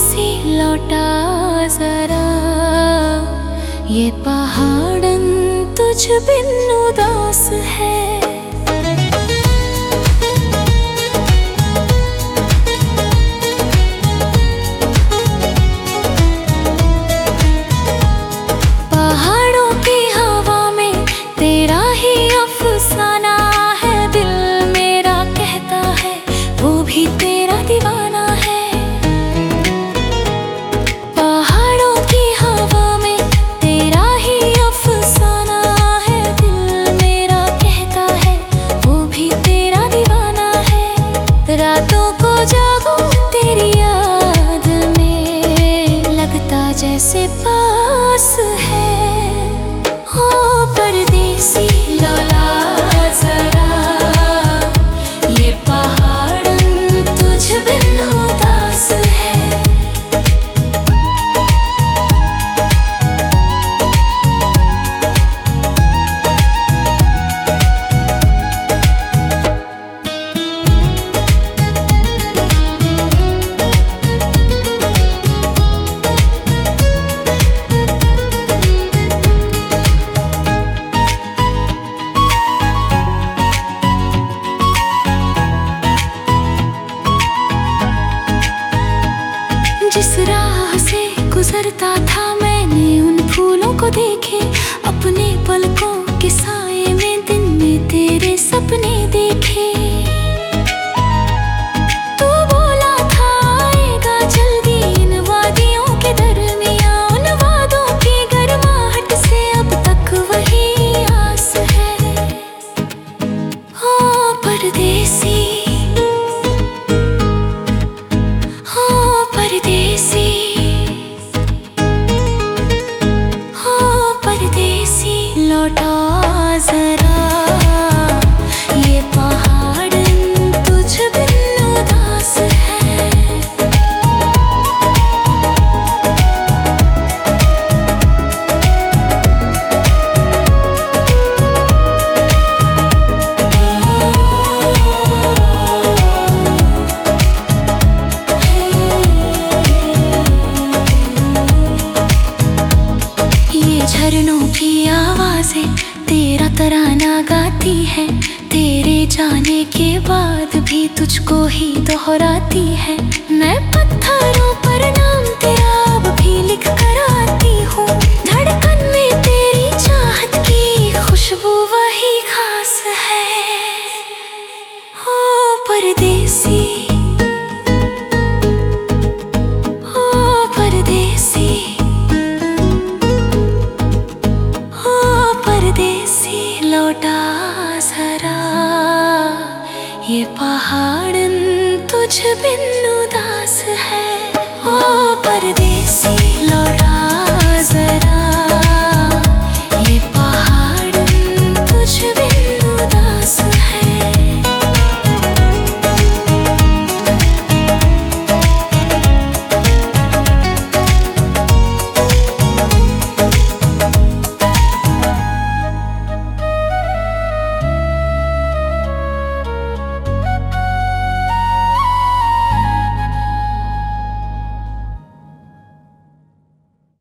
परदेसी लौटा जरा, ये पहाड़न तुझ बिन उदास है। पहाड़ों की हवा में तेरा ही अफसाना है, दिल मेरा कहता है वो भी तेरा दीवाना है। पहाड़ों की हवा में तेरा ही अफसाना है, दिल मेरा कहता है वो भी तेरा दीवाना है। रातों को जागूं तेरी याद में, लगता जैसे पास है। ओ परदेसी लौटा जरा, ये पहाड़न तुझ बिन उदास है। जिस राह से गुजरता था मैंने उन फूलों को देखे, अपने पलकों के साए में दिन में तेरे सपने देखे। तू बोला था आएगा जल्दी इन वादियों के दरमियां, उन वादों की गर्माहट से अब तक वही आस है। ओ परदेसी, परदेसी, हो परदेसी लौटा जरा, ये पहाड़न तुझ बिन उदास है। झरनों की आवाजें तेरा तराना गाती है, तेरे जाने के बाद भी तुझको ही दोहराती है। मैं पत्थरों पर नाम तेरा अब भी लिख कर आती हूँ, धड़कन में तेरी चाहत की खुशबू वही खास है। ओ परदेसी, लौटा जरा, ये पहाड़न तुझ बिन उदास है। ओ परदेसी।